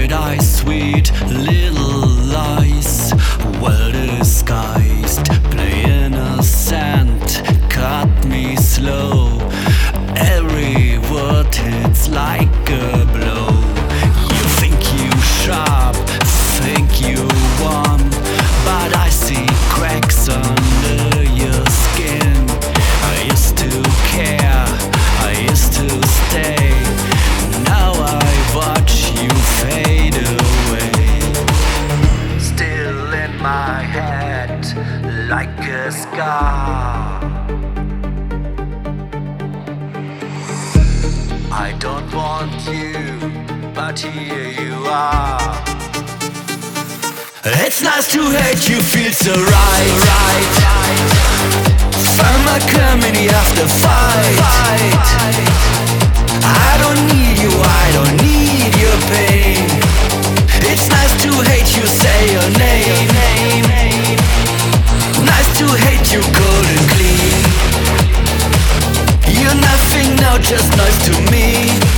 bright eyes, sweet little lies, well disguised, play innocent, cut me slow. Every word hits like a blow. You think you sharp, think you warm, but I see cracks under your skin. I used to care, I used to stay. Now I watch you fade away. Still in my head, like a scar. I don't want you, but here you are. It's nice to hate you, feels so right. Pharmacomedy after fight. I don't need you, I don't need your pain. It's nice to hate you, say your name. Nice to hate you cold and clean. You're nothing now, just nice to me.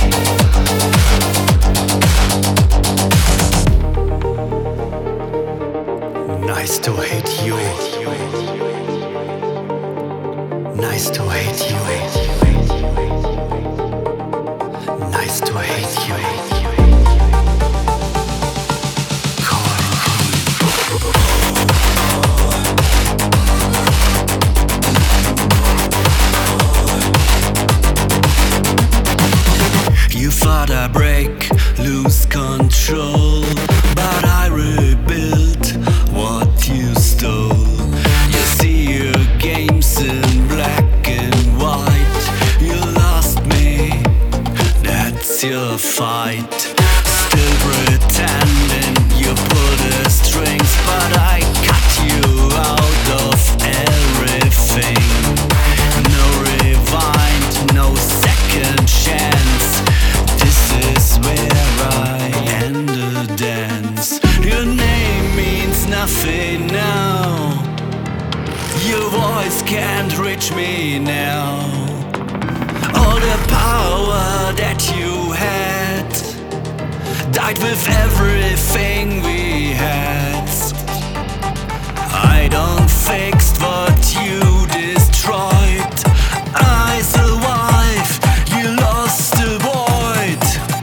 Nice to hate you. Nice to hate you. Nice to hate you. You thought I break, lose control, but I rebuilt what you stole. You see your games in black and white. You lost me, that's your fight. Still pretending you pull the strings, but I cut you out of everything. No rewind, no second chance. This is where I end the dance. Your name means nothing now. Your voice can't reach me now. All the power that you had died with everything we had. I don't fix what you destroyed. I survive, you lost the void.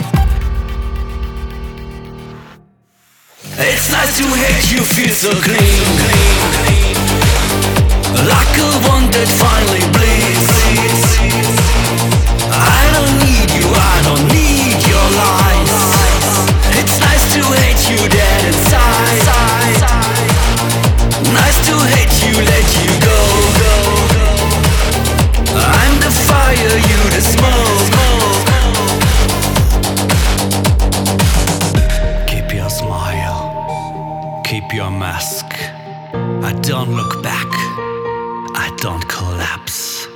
It's nice to hate you, feel so clean. Like a wound that finally bleeds. I don't need you, I don't need your lies. It's nice to hate you dead inside. Nice to hate you, let you go. I'm the fire, you the smoke. Keep your smile, keep your mask. I don't look back, I don't collapse.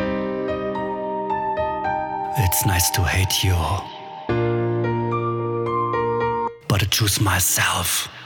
It's nice to hate you, but I choose myself.